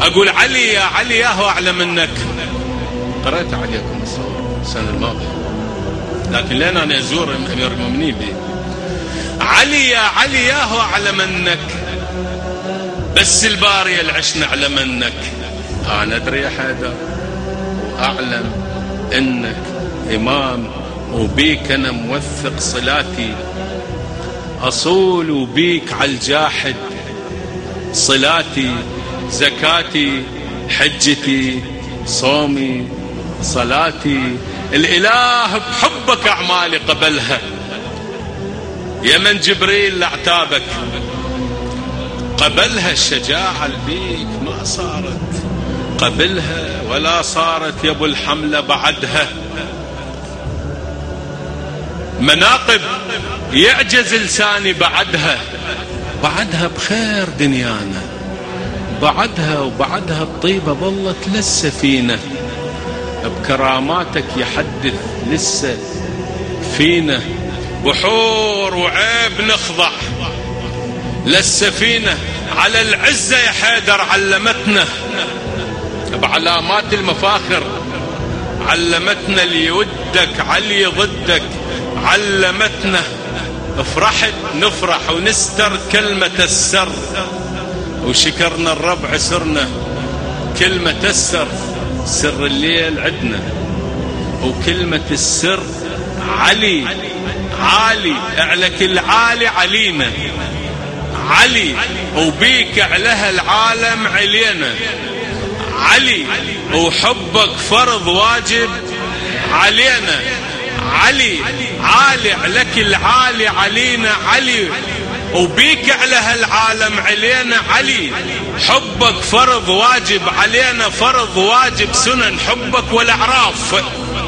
أقول علي يا علي يا هو أعلى منك. قرأت عليكم الصور السنة الماضية، لكن لين أنا أزور أمير المؤمنين بي علي يا علي يا هو أعلى منك، بس الباري العشنا أعلى منك. أنا أدري يا حيدر وأعلم أنك إمام، وبيك أنا موثق صلاتي، أصول وبيك على الجاحد صلاتي، زكاتي، حجتي، صومي، صلاتي. الإله بحبك أعمالي قبلها، يا من جبريل لعتابك قبلها. الشجاعة البيك ما صارت قبلها ولا صارت يا ابو الحملة بعدها. مناقب يعجز لساني بعدها بخير دنيانا، بعدها وبعدها الطيبة ظلت للسفينة، بكراماتك يحدث لسه فينا. بحور وعيب نخضع للسفينة، على العزة يا حيدر علمتنا، بعلامات المفاخر علمتنا، اللي يودك علي ضدك علمتنا. فرحت نفرح ونستر كلمة السر، وشكرنا الرب عسرنا كلمة السر. سر الليل عدنا، وكلمة السر علي عالي، اعلك العالي علينا علي، وبيك عليها العالم علينا علي، وحبك فرض واجب علينا علي، عالي عليك العالي علينا علي، وبيك عليها العالم علينا علي. حبك فرض واجب علينا، فرض واجب سنن حبك والأعراف،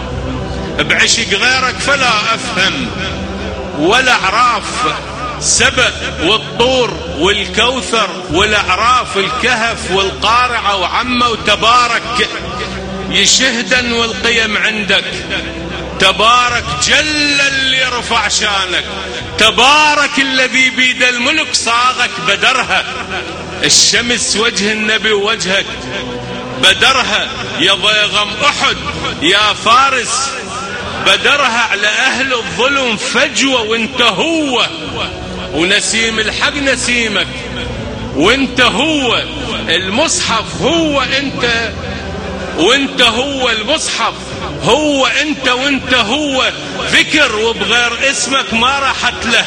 بعشق غيرك فلا أفهم ولا أعراف. سبأ والطور والكوثر والأعراف، الكهف والقارعة وعمة وتبارك، يشهدا والقيم عندك تبارك. جل اللي رفع شانك، تبارك الذي بيد الملك صاغك بدرها. الشمس وجه النبي ووجهك بدرها، يا ضيغم أحد يا فارس بدرها. على أهل الظلم فجوة وانت هو، ونسيم الحق نسيمك وانت هو. المصحف هو انت وانت هو، المصحف هو انت وانت هو. ذكر وبغير اسمك ما راحت له،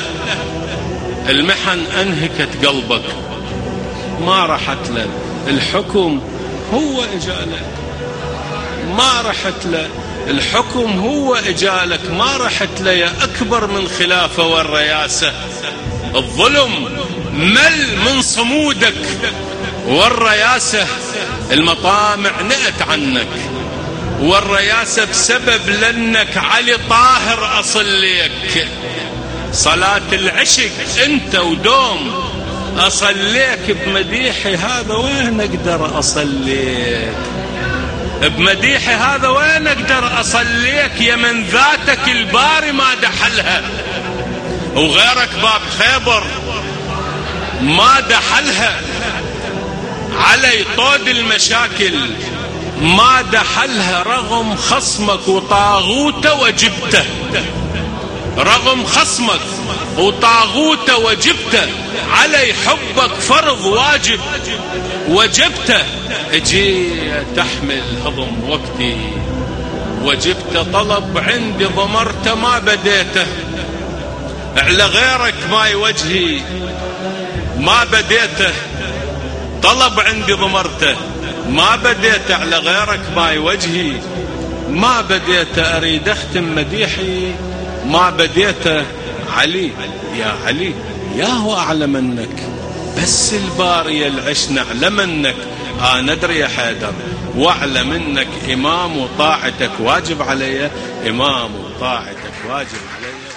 المحن انهكت قلبك ما راحت له. الحكم هو اجالك ما راحت له، الحكم هو اجالك ما راحت له. يا اكبر من خلافه والرياسه، الظلم مل من صمودك والرياسه. المطامع نأت عنك والرياسه بسبب لانك علي طاهر اصليك. صلاة العشق انت ودوم اصليك، بمديحي هذا وين اقدر اصليك، بمديحي هذا وين اقدر اصليك. يا من ذاتك الباري ما دحلها، وغيرك باب خيبر ما دحلها. علي طود المشاكل ما دحلها، رغم خصمك وطاغوته وجبته، رغم خصمك وطاغوته وجبته. علي حبك فرض واجب وجبته. اجي تحمل هضم وقتي وجبت طلب عندي ضمرته ما بديته. على غيرك ماي وجهي ما بديته، طلب عندي ضمرته ما بديته. على غيرك ماي وجهي ما بديته، اريد اختم مديحي ما بديته. علي يا علي يا هو اعلى منك، بس الباري العشنا اعلى منك. انا ادري يا حيدر واعلى منك، امام وطاعتك واجب علي، امام وطاعتك واجب علي.